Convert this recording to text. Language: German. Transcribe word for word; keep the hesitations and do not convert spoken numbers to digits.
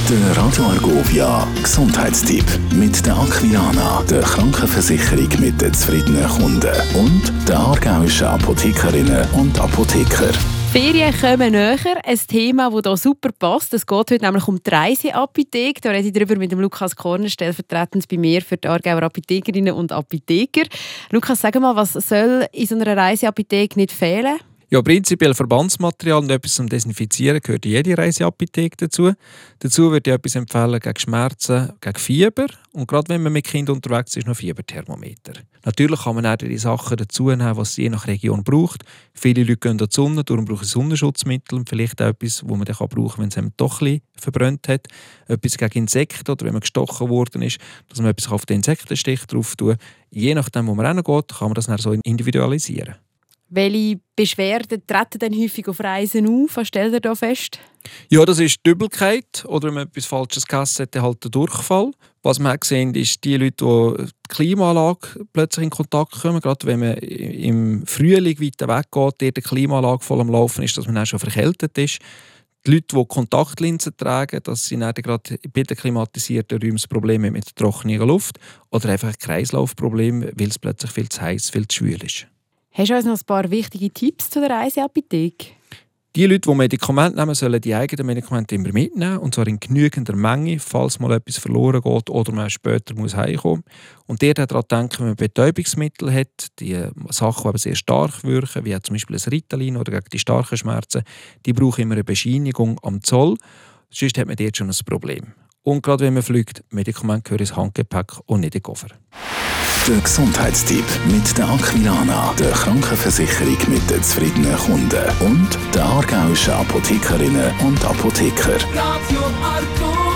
Der Radio Argovia Gesundheitstipp mit der Aquilana, der Krankenversicherung mit den zufriedenen Kunden, und der aargauischen Apothekerinnen und Apotheker. Ferien kommen näher, ein Thema, das hier super passt. Es geht heute nämlich um die Reiseapotheke. Da rede ich darüber mit dem Lukas Korner, stellvertretend bei mir für die Aargauer Apothekerinnen und Apotheker. Lukas, sag mal, was soll in so einer Reiseapotheke nicht fehlen? Ja, prinzipiell Verbandsmaterial und etwas zum Desinfizieren gehört in jede Reiseapotheke dazu. Dazu würde ich etwas empfehlen gegen Schmerzen, gegen Fieber und gerade wenn man mit Kindern unterwegs ist, noch Fieberthermometer. Natürlich kann man auch die Sachen dazu nehmen, was es je nach Region braucht. Viele Leute gehen in die Sonne, darum brauchen sie Sonnenschutzmittel und vielleicht auch etwas, das man dann brauchen kann, wenn es einem doch ein bisschen verbrannt hat. Etwas gegen Insekten oder wenn man gestochen worden ist, dass man etwas auf den Insektenstich drauf tut. Je nachdem, wo man hingeht, kann man das dann so individualisieren. Welche Beschwerden treten denn häufig auf Reisen auf? Was stellt ihr da fest? Ja, das ist die Übelkeit oder wenn man etwas Falsches gegessen hat, halt der Durchfall. Was wir auch sehen, ist die Leute, die die Klimaanlage plötzlich in Kontakt kommen. Gerade wenn man im Frühling weiter weggeht, der die Klimaanlage voll am Laufen ist, dass man auch schon verkältet ist. Die Leute, die Kontaktlinsen tragen, das sind gerade bei den klimatisierten Räumen Probleme mit der trockenen Luft oder einfach ein Kreislaufproblem, weil es plötzlich viel zu heiß, viel zu schwül ist. Hast du uns noch ein paar wichtige Tipps zu der Reiseapotheke? Die Leute, die Medikamente nehmen, sollen die eigenen Medikamente immer mitnehmen, und zwar in genügender Menge, falls mal etwas verloren geht oder man später muss heimkommen. Und der daran denken, wenn man Betäubungsmittel hat, die Sachen, die sehr stark wirken, wie zum Beispiel ein Ritalin oder gegen die starken Schmerzen, die brauchen immer eine Bescheinigung am Zoll, sonst hat man dort schon ein Problem. Und gerade wenn man fliegt, Medikamente gehören ins Handgepäck und nicht in den Koffer. Der Gesundheitstipp mit der Aquilana, der Krankenversicherung mit den zufriedenen Kunden, und der aargauischen Apothekerinnen und Apotheker. Radio Argovia.